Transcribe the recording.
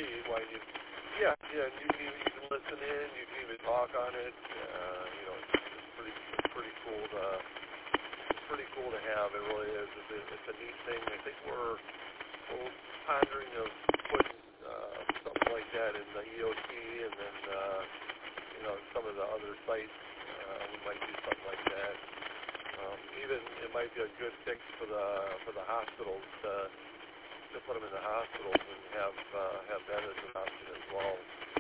You can listen in. You can even talk on it. It's pretty cool to have. It really is. It's a neat thing. I think we're pondering of putting something like that in the EOT, and then some of the other sites. We might do something like that. Even it might be a good fix for the hospitals to put them in the hospitals and have that as an option as well.